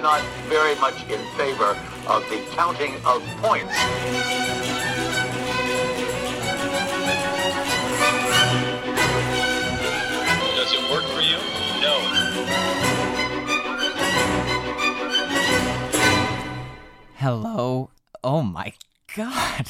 not very much in favor of the counting of points. Does it work for you? No. Hello. Oh my God.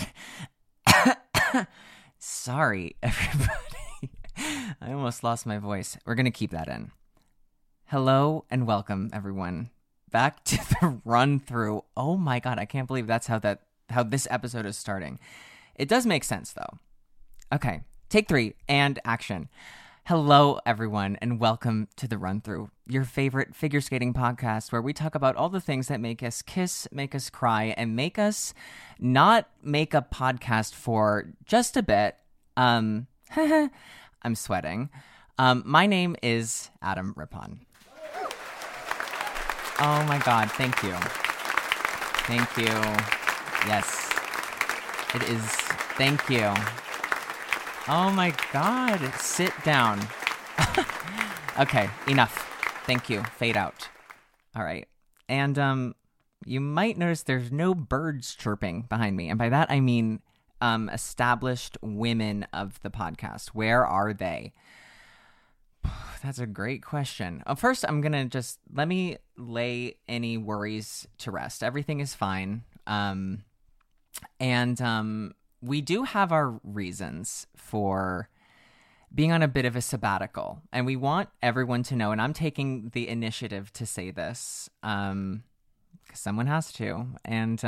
Sorry, everybody. I almost lost my voice. We're going to keep that in. Hello and welcome, everyone, back to the run through. Oh my God, I can't believe that's how this episode is starting. It does make sense, though. Okay, take 3 and action. Hello, everyone, and welcome to the run through, your favorite figure skating podcast where we talk about all the things that make us kiss, make us cry, and make us not make a podcast for just a bit. I'm sweating. My name is Adam Rippon. Oh my God, thank you. Thank you. Yes, it is. Thank you. Oh my God, sit down. Okay, enough. Thank you. Fade out. All right. And you might notice there's no birds chirping behind me. And by that, I mean established women of the podcast. Where are they? That's a great question. First, I'm going to let me lay any worries to rest. Everything is fine. We do have our reasons for being on a bit of a sabbatical. And we want everyone to know, and I'm taking the initiative to say this, because someone has to. And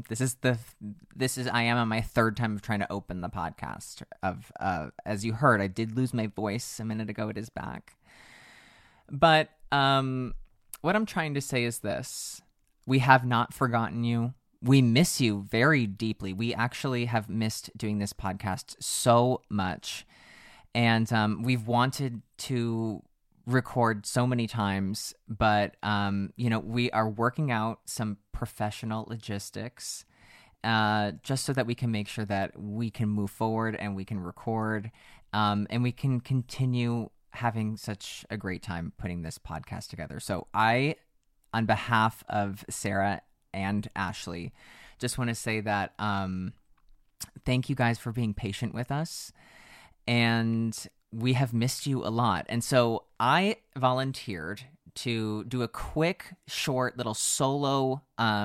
I am on my third time of trying to open the podcast. As you heard, I did lose my voice a minute ago. It is back. But what I'm trying to say is this. We have not forgotten you. We miss you very deeply. We actually have missed doing this podcast so much. And we've wanted to record so many times, but, we are working out some professional logistics just so that we can make sure that we can move forward and we can record and we can continue having such a great time putting this podcast together. So I, on behalf of Sarah and Ashley, just want to say that thank you guys for being patient with us, and we have missed you a lot. And so I volunteered to do a quick, short little solo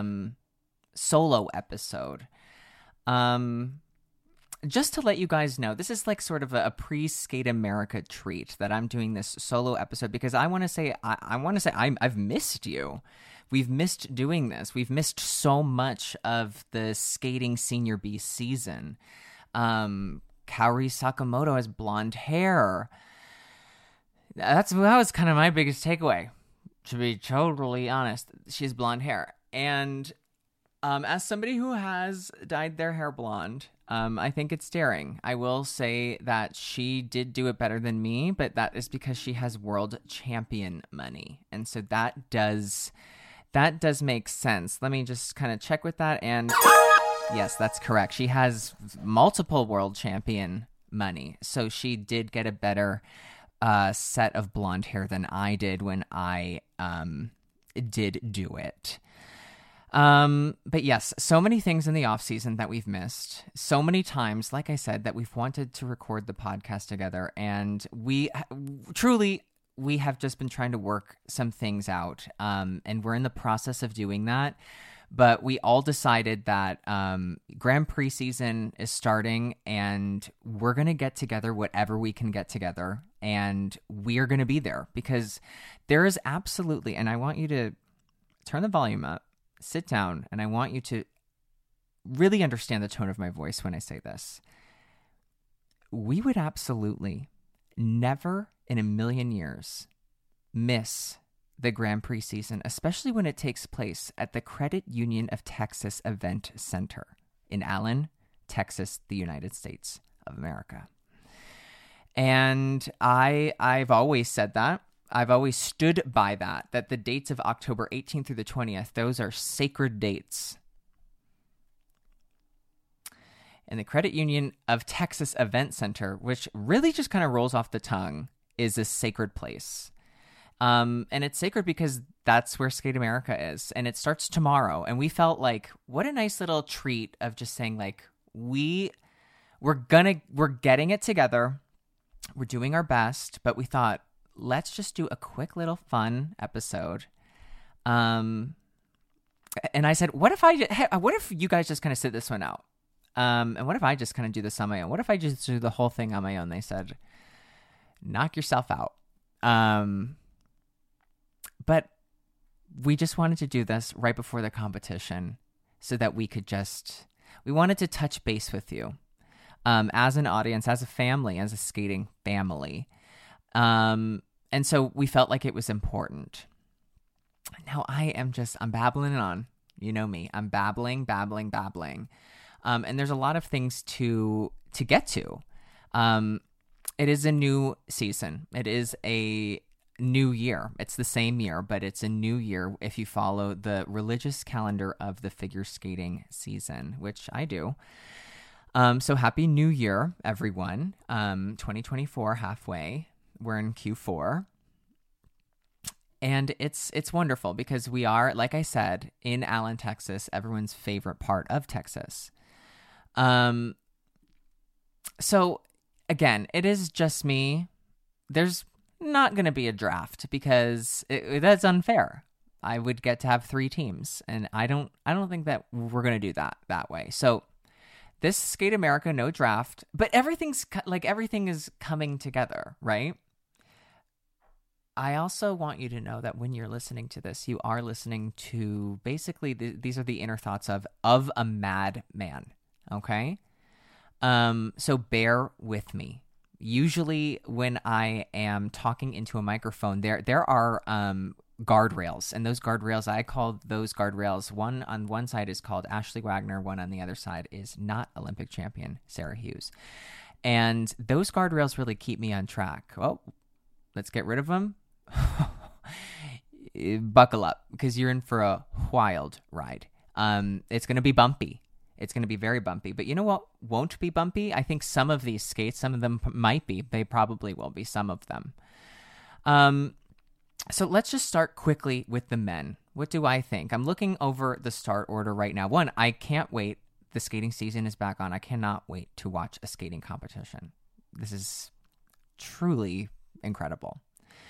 episode. Just to let you guys know, this is like sort of a pre-Skate America treat that I'm doing this solo episode because I want to say I've missed you. We've missed doing this. We've missed so much of the skating Senior B season. Kaori Sakamoto has blonde hair. That was kind of my biggest takeaway, to be totally honest. She has blonde hair. And as somebody who has dyed their hair blonde, I think it's daring. I will say that she did do it better than me, but that is because she has world champion money. And so that does make sense. Let me just kind of check with that. And yes, that's correct. She has multiple world champion money. So she did get a better set of blonde hair than I did when I did do it. But yes, so many things in the off season that we've missed, so many times, like I said, that we've wanted to record the podcast together. And we have just been trying to work some things out. And we're in the process of doing that. But we all decided that Grand Prix season is starting, and we're going to get together whatever we can get together. And we are going to be there because there is absolutely, and I want you to turn the volume up, sit down, and I want you to really understand the tone of my voice when I say this. We would absolutely never in a million years miss the Grand Prix season, especially when it takes place at the Credit Union of Texas Event Center in Allen, Texas, the United States of America. And I've always said that. I've always stood by that the dates of October 18th through the 20th, those are sacred dates. And the Credit Union of Texas Event Center, which really just kind of rolls off the tongue, is a sacred place. And it's sacred because that's where Skate America is. And it starts tomorrow. And we felt like, what a nice little treat of just saying, like, we're getting it together. We're doing our best. But we thought, let's just do a quick little fun episode. And I said, what if you guys just kind of sit this one out? And what if I just kind of do this on my own? What if I just do the whole thing on my own? They said, knock yourself out. But we just wanted to do this right before the competition so that we wanted to touch base with you, as an audience, as a family, as a skating family. And so we felt like it was important. Now I'm babbling on, you know me, I'm babbling. And there's a lot of things to get to. It is a new season. It is a new year. It's the same year, but it's a new year if you follow the religious calendar of the figure skating season, which I do. So happy New Year, everyone. 2024 halfway. We're in Q4. And it's wonderful because we are, like I said, in Allen, Texas, everyone's favorite part of Texas. So again, it is just me. There's not going to be a draft because that's unfair. I would get to have 3 teams, and I don't think that we're going to do that way. So this Skate America, no draft, but everything is coming together, right? I also want you to know that when you're listening to this, you are listening to basically these are the inner thoughts of a madman. Okay. So bear with me. Usually when I am talking into a microphone, there are guardrails, and those guardrails, I call those guardrails, one on one side is called Ashley Wagner, one on the other side is not Olympic champion Sarah Hughes. And those guardrails really keep me on track. Oh, let's get rid of them. Buckle up, because you're in for a wild ride. It's going to be bumpy. It's going to be very bumpy. But you know what won't be bumpy? I think some of these skates, some of them might be. They probably will be, some of them. So let's just start quickly with the men. What do I think? I'm looking over the start order right now. One, I can't wait. The skating season is back on. I cannot wait to watch a skating competition. This is truly incredible.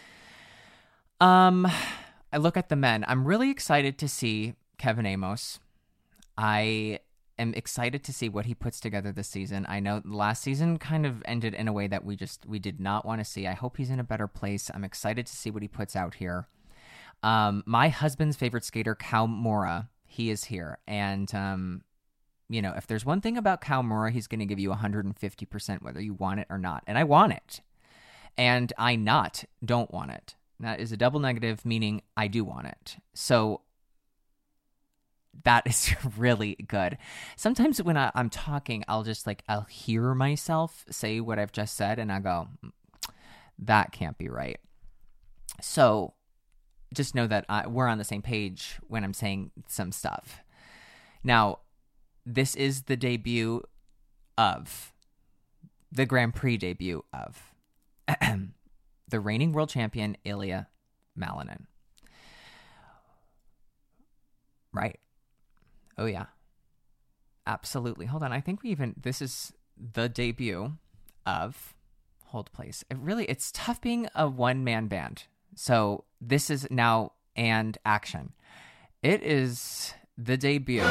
I look at the men. I'm really excited to see Kevin Amos. I am excited to see what he puts together this season. I know last season kind of ended in a way that we did not want to see. I hope he's in a better place. I'm excited to see what he puts out here. My husband's favorite skater, Kau Mora, he is here. And, if there's one thing about Kau Mora, he's going to give you 150% whether you want it or not. And I want it. And I don't want it. That is a double negative, meaning I do want it. So that is really good. Sometimes when I'm talking, I'll hear myself say what I've just said, and I go, that can't be right. So just know that we're on the same page when I'm saying some stuff. Now, this is the debut of the Grand Prix debut of the reigning world champion, Ilya Malinin. Right. Oh, yeah. Absolutely. Hold on. I think this is the debut of, hold please. It's tough being a one-man band. So this is now and action. It is the debut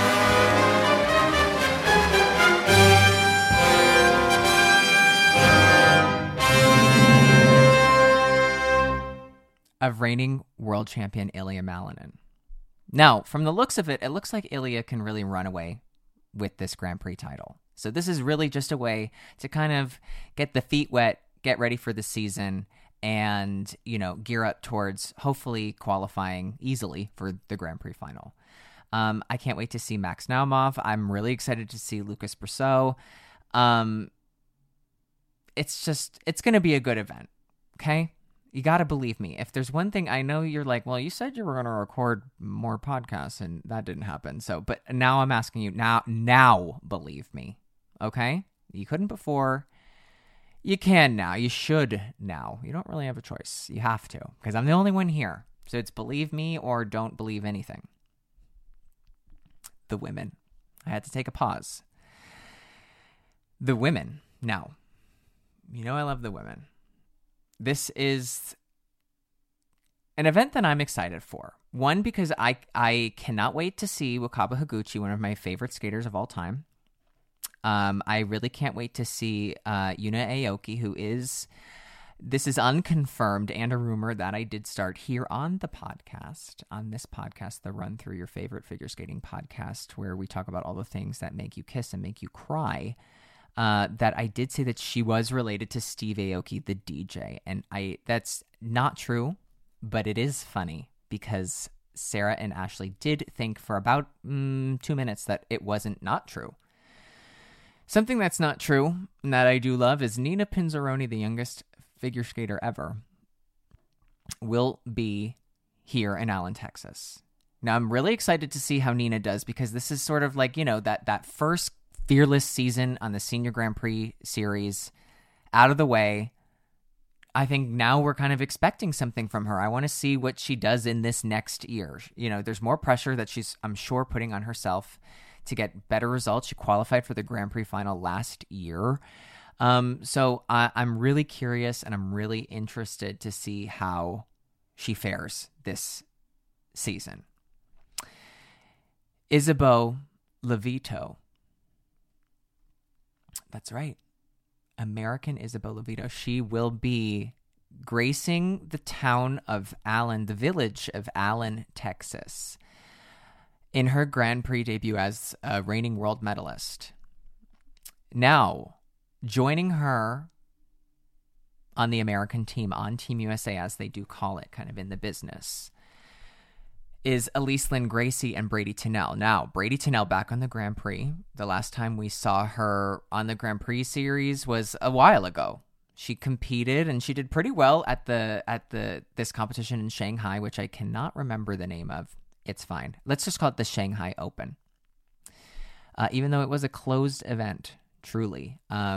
of reigning world champion Ilya Malinin. Now, from the looks of it, it looks like Ilya can really run away with this Grand Prix title. So this is really just a way to kind of get the feet wet, get ready for the season, and, gear up towards hopefully qualifying easily for the Grand Prix final. I can't wait to see Max Naumov. I'm really excited to see Lucas Brosseau. It's going to be a good event, okay? You got to believe me. If there's one thing, I know you're like, well, you said you were going to record more podcasts and that didn't happen. So, but now I'm asking you now believe me. Okay. You couldn't before. You can now. You should now. You don't really have a choice. You have to, because I'm the only one here. So it's believe me or don't believe anything. The women. I had to take a pause. The women. Now, you know I love the women. This is an event that I'm excited for. One, because I cannot wait to see Wakaba Higuchi, one of my favorite skaters of all time. I really can't wait to see Yuna Aoki, who is, this is unconfirmed and a rumor that I did start here on the podcast, on this podcast, the Run Through Your Favorite Figure Skating podcast, where we talk about all the things that make you kiss and make you cry. That I did say that she was related to Steve Aoki, the DJ. And that's not true, but it is funny because Sarah and Ashley did think for about 2 minutes that it wasn't not true. Something that's not true and that I do love is Nina Pinzaroni, the youngest figure skater ever, will be here in Allen, Texas. Now, I'm really excited to see how Nina does because this is sort of like, you know, that first fearless season on the Senior Grand Prix series out of the way. I think now we're kind of expecting something from her. I want to see what she does in this next year. You know, there's more pressure that she's, I'm sure, putting on herself to get better results. She qualified for the Grand Prix final last year. So I'm really curious and I'm really interested to see how she fares this season. Isabeau Levito. That's right. American Isabeau Levito. She will be gracing the town of Allen, the village of Allen, Texas, in her Grand Prix debut as a reigning world medalist. Now, joining her on the American team, on Team USA, as they do call it, kind of in the business, is Elise Lynn Gracie and Brady Tennell. Now, Brady Tennell back on the Grand Prix. The last time we saw her on the Grand Prix series was a while ago. She competed and she did pretty well at this competition in Shanghai, which I cannot remember the name of. It's fine. Let's just call it the Shanghai Open. Even though it was a closed event, truly.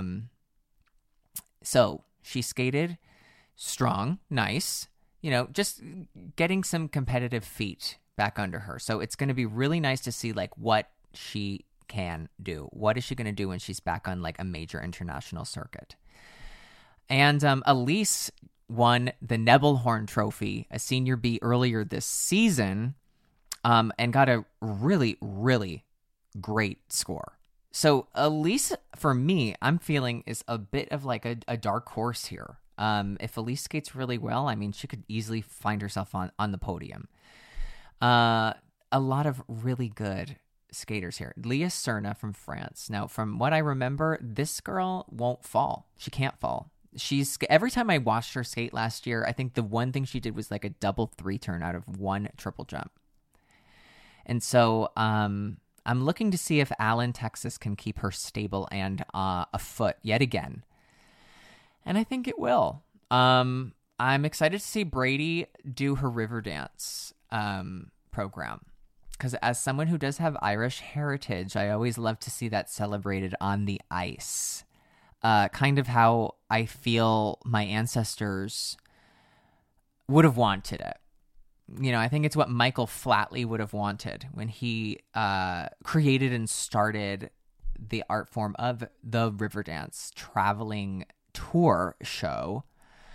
So she skated strong, nice, you know, just getting some competitive feet back under her. So it's going to be really nice to see like what she can do. What is she going to do when she's back on like a major international circuit? And Elise won the Nebelhorn Trophy, a Senior B, earlier this season, and got a really, really great score. So Elise, for me, I'm feeling is a bit of like a dark horse here. If Elise skates really well, I mean, she could easily find herself on the podium. A lot of really good skaters here. Leah Serna from France. Now, from what I remember, this girl won't fall. She can't fall. Every time I watched her skate last year, I think the one thing she did was like a double 3-turn out of one triple jump. And so I'm looking to see if Allen, Texas can keep her stable and afoot yet again. And I think it will. I'm excited to see Brady do her river dance program. Because as someone who does have Irish heritage, I always love to see that celebrated on the ice. Kind of how I feel my ancestors would have wanted it. You know, I think it's what Michael Flatley would have wanted when he created and started the art form of the Riverdance traveling tour show.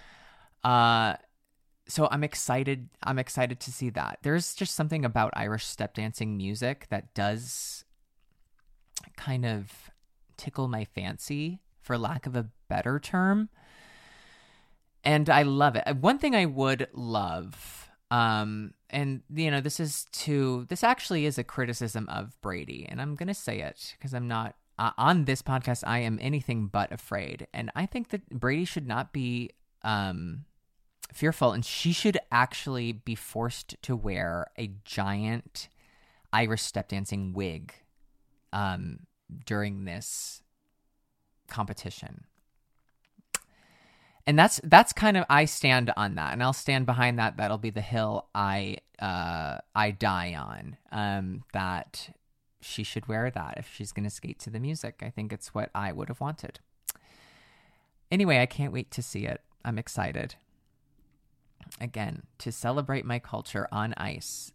So I'm excited. I'm excited to see that. There's just something about Irish step dancing music that does kind of tickle my fancy, for lack of a better term. And I love it. One thing I would love, and you know, this actually is a criticism of Brady, and I'm going to say it because I'm not, on this podcast, I am anything but afraid. And I think that Brady should not be fearful, and she should actually be forced to wear a giant Irish step dancing wig during this competition. And that's kind of, I stand on that, and I'll stand behind that. That'll be the hill I die on. That she should wear that if she's going to skate to the music. I think it's what I would have wanted. Anyway, I can't wait to see it. I'm excited. Again, to celebrate my culture on ice.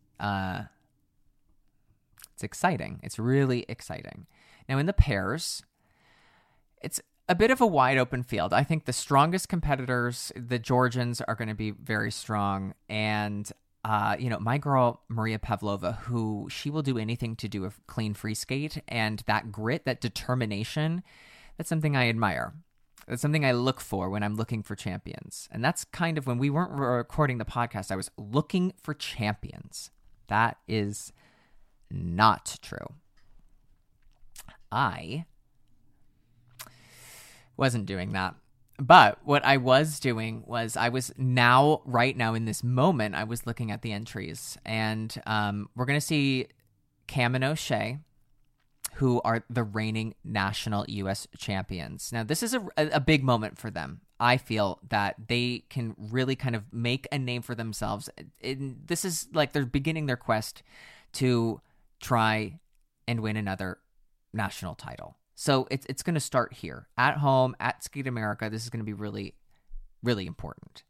It's exciting. It's really exciting. Now, in the pairs, it's a bit of a wide open field. I think the strongest competitors, the Georgians, are going to be very strong. And, my girl, Maria Pavlova, who she will do anything to do a clean free skate. And that grit, that determination, that's something I admire. That's something I look for when I'm looking for champions. And that's kind of when we weren't recording the podcast, I was looking for champions. That is not true. I wasn't doing that. But what I was doing was right now in this moment, I was looking at the entries. And we're going to see Cam and O'Shea, who are the reigning national U.S. champions. Now, this is a big moment for them. I feel that they can really kind of make a name for themselves. This is like they're beginning their quest to try and win another national title. So it's going to start here at home at Skate America. This is going to be really, really important.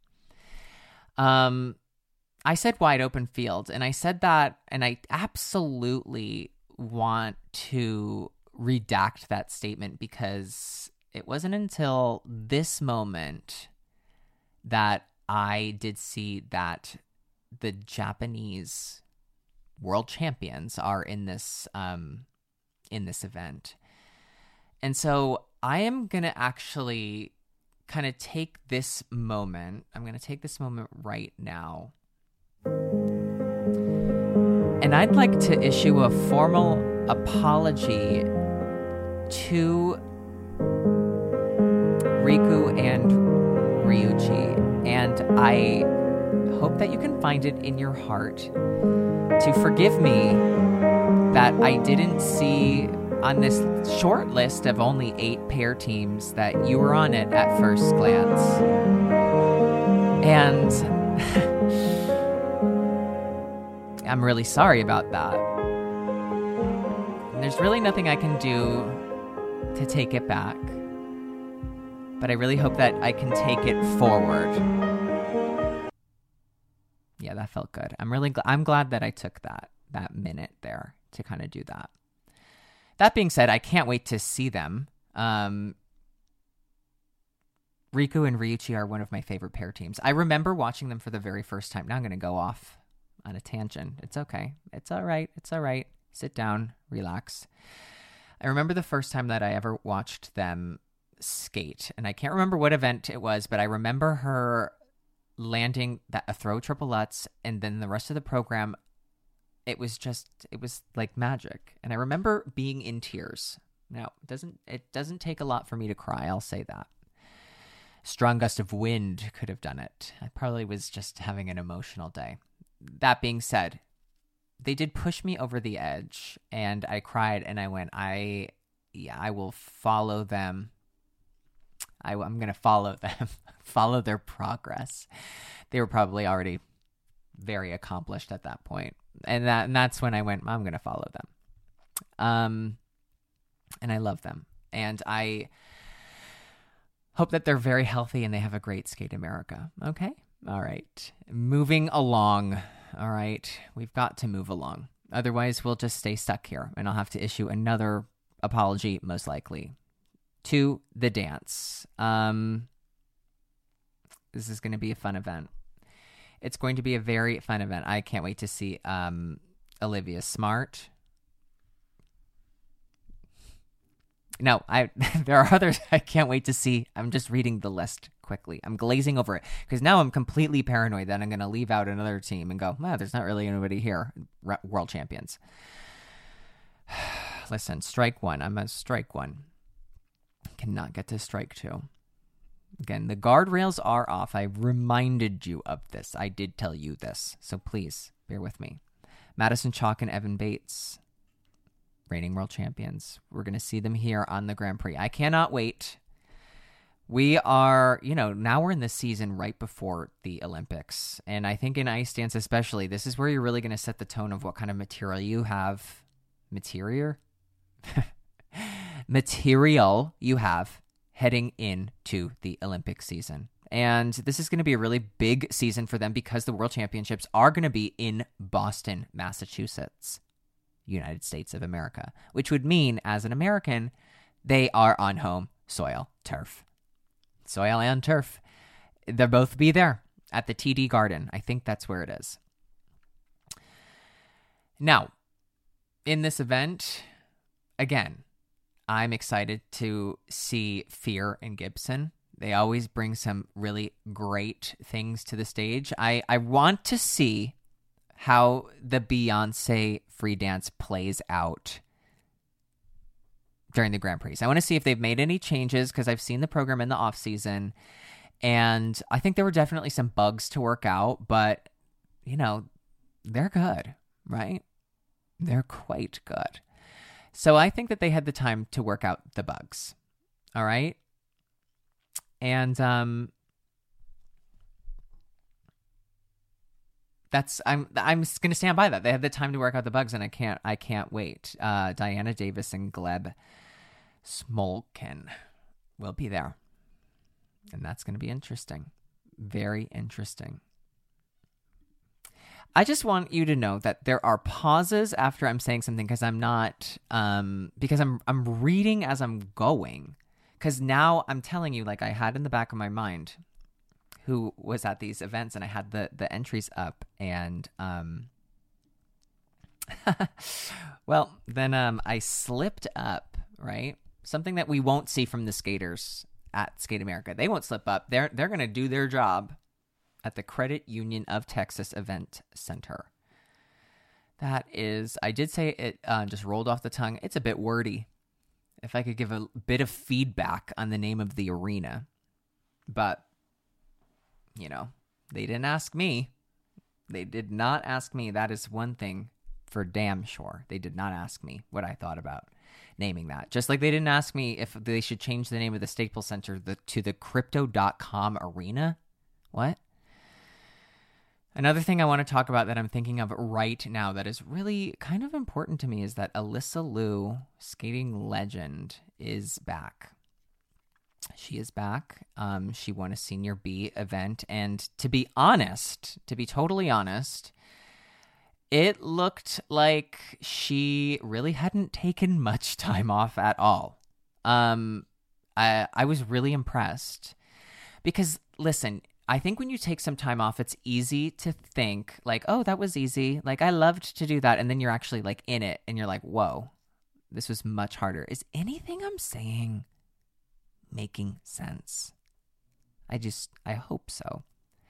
I said wide open field, and I said that, and I absolutely want to redact that statement because it wasn't until this moment that I did see that the Japanese world champions are in this event. And so I am going to actually kind of take this moment. I'm going to take this moment right now. And I'd like to issue a formal apology to Riku and Ryuichi. And I hope that you can find it in your heart to forgive me that I didn't see on this short list of only 8 pair teams that you were on it at first glance. And I'm really sorry about that. And there's really nothing I can do to take it back. But I really hope that I can take it forward. Yeah, that felt good. I'm glad that I took that minute there to kind of do that. That being said, I can't wait to see them. Riku and Ryuichi are one of my favorite pair teams. I remember watching them for the very first time. Now I'm going to go off on a tangent. It's okay. It's all right. It's all right. Sit down, relax. I remember the first time that I ever watched them skate, and I can't remember what event it was, but I remember her landing a throw triple lutz, and then the rest of the program, it was like magic. And I remember being in tears. Now, it doesn't take a lot for me to cry, I'll say that. Strong gust of wind could have done it. I probably was just having an emotional day. That being said, they did push me over the edge, and I cried, and I went, I will follow them. I'm going to follow them, follow their progress. They were probably already very accomplished at that point. And that's when I went, I'm going to follow them. And I love them. And I hope that they're very healthy and they have a great Skate America. Okay? All right. Moving along. All right. We've got to move along. Otherwise, we'll just stay stuck here. And I'll have to issue another apology, most likely, to the dance. This is going to be a fun event. It's going to be a very fun event. I can't wait to see Olivia Smart. No, there are others I can't wait to see. I'm just reading the list quickly. I'm glazing over it because now I'm completely paranoid that I'm going to leave out another team and go, wow, there's not really anybody here. World champions. Listen, strike one. I'm a strike one. Cannot get to strike two. Again, the guardrails are off. I reminded you of this. I did tell you this. So please, bear with me. Madison Chalk and Evan Bates, reigning world champions. We're going to see them here on the Grand Prix. I cannot wait. We are, now we're in the season right before the Olympics. And I think in ice dance especially, this is where you're really going to set the tone of what kind of material you have. Material you have heading into the Olympic season. And this is going to be a really big season for them because the World Championships are going to be in Boston, Massachusetts, United States of America, which would mean, as an American, they are on home soil turf. Soil and turf. They'll both be there at the TD Garden. I think that's where it is. Now, in this event, again, I'm excited to see Fear and Gibson. They always bring some really great things to the stage. I want to see how the Beyonce free dance plays out during the Grand Prix. I want to see if they've made any changes because I've seen the program in the off season, and I think there were definitely some bugs to work out, but they're good, right? They're quite good. So I think that they had the time to work out the bugs. All right. And I'm going to stand by that. They had the time to work out the bugs, and I can't wait. Diana Davis and Gleb Smolkin will be there, and that's going to be interesting. Very interesting. I just want you to know that there are pauses after I'm saying something because I'm not because I'm reading as I'm going. Because now I'm telling you, like I had in the back of my mind who was at these events, and I had the entries up, and well, then I slipped up, right? Something that we won't see from the skaters at Skate America. They won't slip up. They're going to do their job at the Credit Union of Texas Event Center. That is, I did say it just rolled off the tongue. It's a bit wordy. If I could give a bit of feedback on the name of the arena. But, they didn't ask me. They did not ask me. That is one thing for damn sure. They did not ask me what I thought about naming that. Just like they didn't ask me if they should change the name of the Staples Center to the Crypto.com Arena. What? Another thing I want to talk about that I'm thinking of right now that is really kind of important to me is that Alyssa Liu, skating legend, is back. She is back. She won a Senior B event. And to be totally honest, it looked like she really hadn't taken much time off at all. I was really impressed because, listen, I think when you take some time off, it's easy to think like, oh, that was easy. Like, I loved to do that. And then you're actually like in it and you're like, whoa, this was much harder. Is anything I'm saying making sense? I hope so.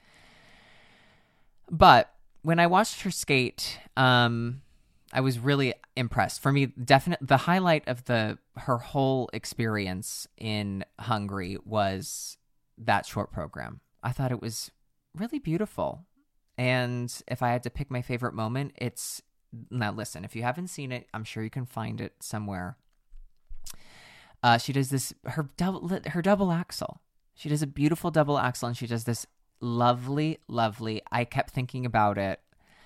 But when I watched her skate, I was really impressed. For me, the highlight of her whole experience in Hungary was that short program. I thought it was really beautiful. And if I had to pick my favorite moment, now listen, if you haven't seen it, I'm sure you can find it somewhere. She does her double axel. She does a beautiful double axel, and she does this lovely, I kept thinking about it,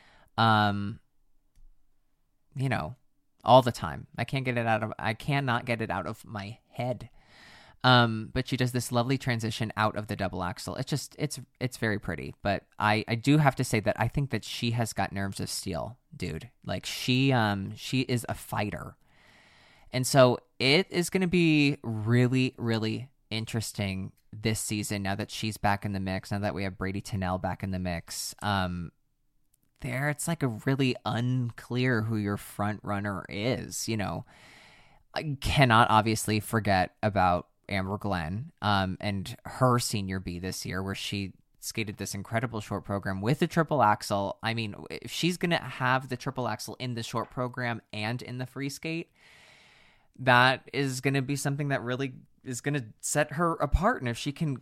all the time. I cannot get it out of my head. But she does this lovely transition out of the double axel. It's very pretty. But I do have to say that I think that she has got nerves of steel, dude. Like she is a fighter. And so it is going to be really, really interesting this season now that she's back in the mix, now that we have Brady Tennell back in the mix. It's like a really unclear who your front runner is, I cannot obviously forget about Amber Glenn and her Senior B this year, where she skated this incredible short program with the triple axel. I mean, if she's going to have the triple axel in the short program and in the free skate, that is going to be something that really is going to set her apart. And if she can,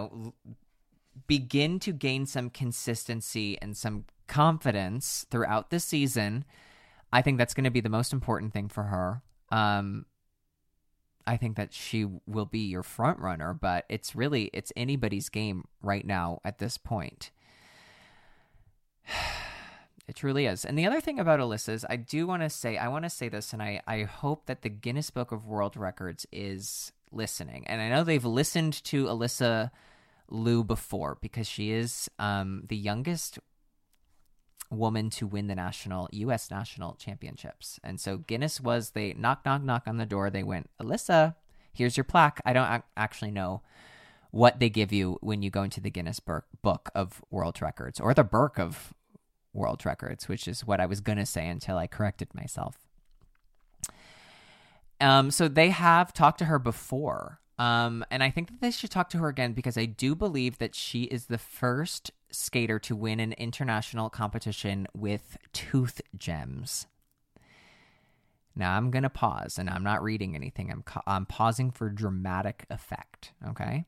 begin to gain some consistency and some confidence throughout the season, I think that's going to be the most important thing for her. I think that she will be your front runner, but it's anybody's game right now at this point. It truly is. And the other thing about Alyssa is I want to say this, and I hope that the Guinness Book of World Records is listening, and I know they've listened to Alyssa Liu before because she is the youngest woman to win the U.S. national championships. And so Guinness they knock on the door. They went, Alyssa, here's your plaque. I don't actually know what they give you when you go into the Guinness Book of World Records, or the Book of World Records, which is what I was going to say until I corrected myself. So they have talked to her before. And I think that they should talk to her again because I do believe that she is the first skater to win an international competition with tooth gems. Now I'm going to pause, and I'm not reading anything. I'm pausing for dramatic effect, okay?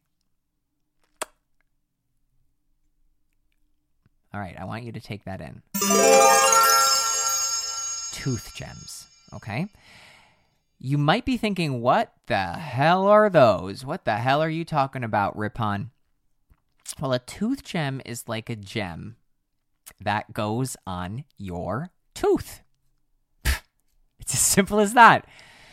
All right, I want you to take that in. Tooth gems, okay? You might be thinking, what the hell are those? What the hell are you talking about, Ripon? Well, a tooth gem is like a gem that goes on your tooth. It's as simple as that.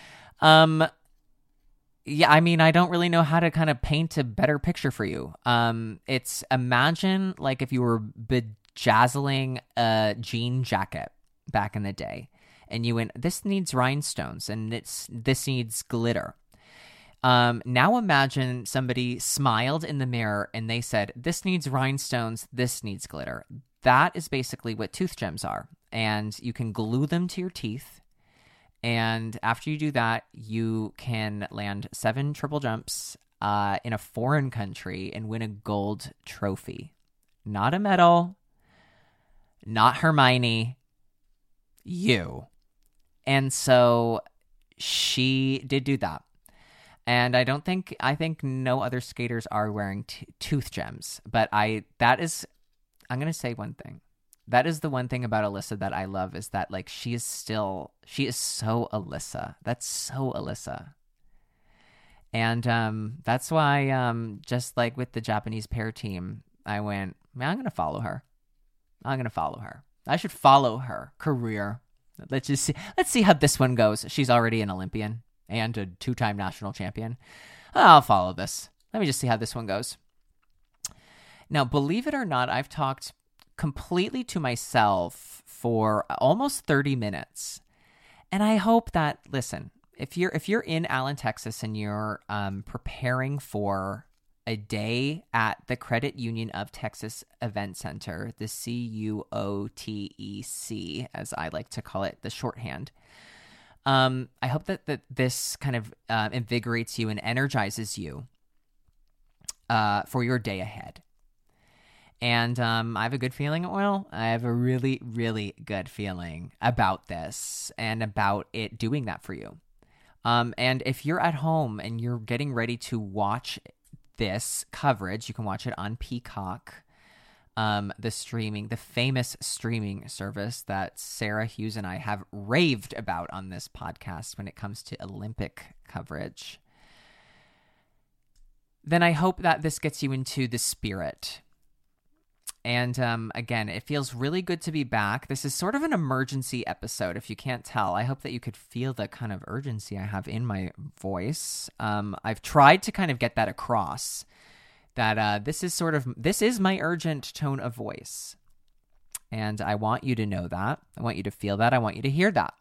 Yeah, I mean, I don't really know how to kind of paint a better picture for you. It's imagine like if you were bedazzling a jean jacket back in the day, and you went, this needs rhinestones, and this needs glitter. Now imagine somebody smiled in the mirror and they said, this needs rhinestones, this needs glitter. That is basically what tooth gems are. And you can glue them to your teeth. And after you do that, you can land 7 triple jumps in a foreign country and win a gold trophy. Not a medal, not Hermione, you. And so she did do that. And I think no other skaters are wearing tooth gems. But I'm going to say one thing. That is the one thing about Alyssa that I love, is that like she is so Alyssa. That's so Alyssa. And that's why just like with the Japanese pair team, I went, man, I'm going to follow her. I should follow her career. Let's see how this one goes. She's already an Olympian and a 2-time national champion. I'll follow this. Let me just see how this one goes. Now, believe it or not, I've talked completely to myself for almost 30 minutes. And I hope that, listen, if you're in Allen, Texas, and you're preparing for a day at the Credit Union of Texas Event Center, the CUOTEC, as I like to call it, the shorthand, I hope that this kind of invigorates you and energizes you for your day ahead. And I have a good feeling, I have a really, really good feeling about this and about it doing that for you. And if you're at home and you're getting ready to watch this coverage, you can watch it on Peacock, the famous streaming service that Sarah Hughes and I have raved about on this podcast when it comes to Olympic coverage. Then I hope that this gets you into the spirit. And again, it feels really good to be back. This is sort of an emergency episode, if you can't tell. I hope that you could feel the kind of urgency I have in my voice. I've tried to kind of get that across, that this is my urgent tone of voice. And I want you to know that. I want you to feel that. I want you to hear that.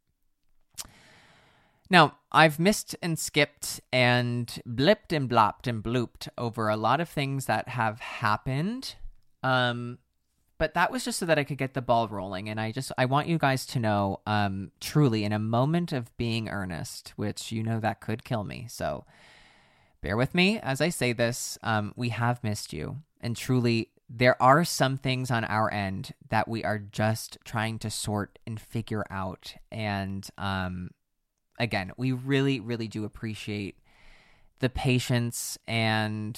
Now, I've missed and skipped and blipped and blopped and blooped over a lot of things that have happened. But that was just so that I could get the ball rolling. And I want you guys to know, truly, in a moment of being earnest, which that could kill me. So bear with me as I say this. We have missed you. And truly, there are some things on our end that we are just trying to sort and figure out. And, again, we really, really do appreciate the patience, and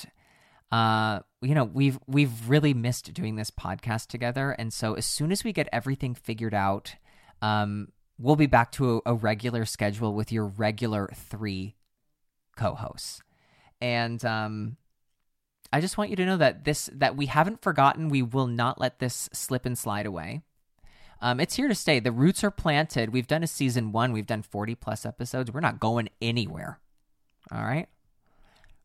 we've really missed doing this podcast together. And so as soon as we get everything figured out, we'll be back to a regular schedule with your regular 3 co-hosts. And I just want you to know that we haven't forgotten. We will not let this slip and slide away. It's here to stay. The roots are planted. We've done a season 1. We've done 40 plus episodes. We're not going anywhere. All right.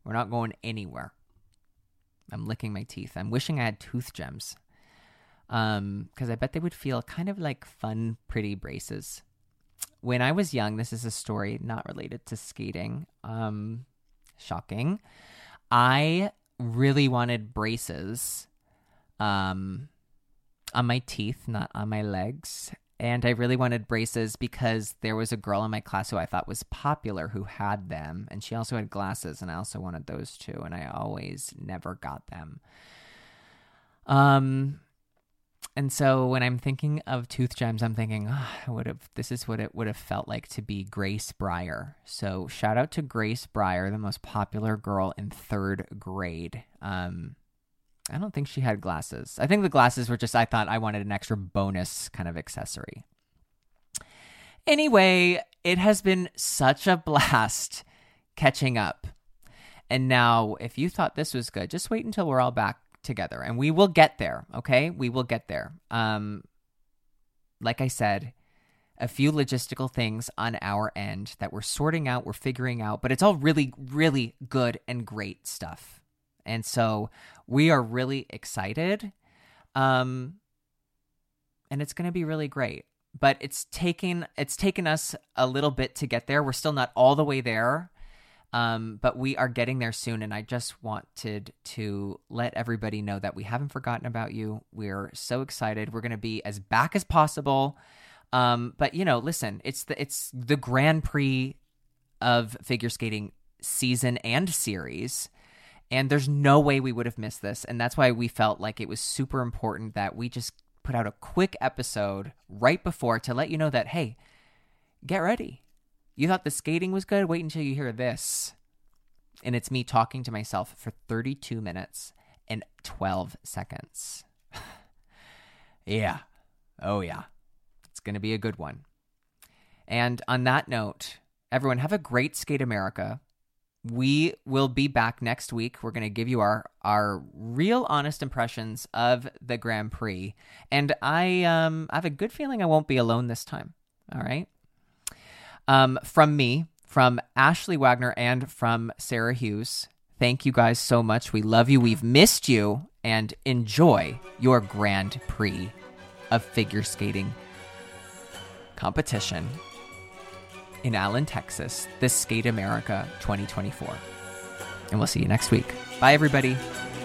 We're not going anywhere. I'm licking my teeth. I'm wishing I had tooth gems. Because I bet they would feel kind of like fun, pretty braces. When I was young, this is a story not related to skating. Shocking. I really wanted braces on my teeth, not on my legs. And I really wanted braces because there was a girl in my class who I thought was popular who had them. And she also had glasses, and I also wanted those too. And I always never got them. And so when I'm thinking of tooth gems, I'm thinking, this is what it would have felt like to be Grace Breyer. So shout out to Grace Breyer, the most popular girl in 3rd grade. I don't think she had glasses. I think the glasses were just, I thought I wanted an extra bonus kind of accessory. Anyway, it has been such a blast catching up. And now, if you thought this was good, just wait until we're all back together, and we will get there. Okay, we will get there. Like I said, a few logistical things on our end that we're sorting out, we're figuring out, but it's all really, really good and great stuff. And so we are really excited. And it's going to be really great, but it's taken us a little bit to get there. We're still not all the way there. But we are getting there soon, and I just wanted to let everybody know that we haven't forgotten about you. We're so excited. We're going to be as back as possible. But listen, it's the Grand Prix of figure skating season and series, and there's no way we would have missed this. And that's why we felt like it was super important that we just put out a quick episode right before to let you know that, hey, get ready. You thought the skating was good? Wait until you hear this. And it's me talking to myself for 32 minutes and 12 seconds. Yeah. Oh, yeah. It's going to be a good one. And on that note, everyone, have a great Skate America. We will be back next week. We're going to give you our real honest impressions of the Grand Prix. And I have a good feeling I won't be alone this time. All right. From me, from Ashley Wagner, and from Sarah Hughes, thank you guys so much. We love you. We've missed you. And enjoy your Grand Prix of figure skating competition in Allen, Texas, the Skate America 2024. And we'll see you next week. Bye, everybody.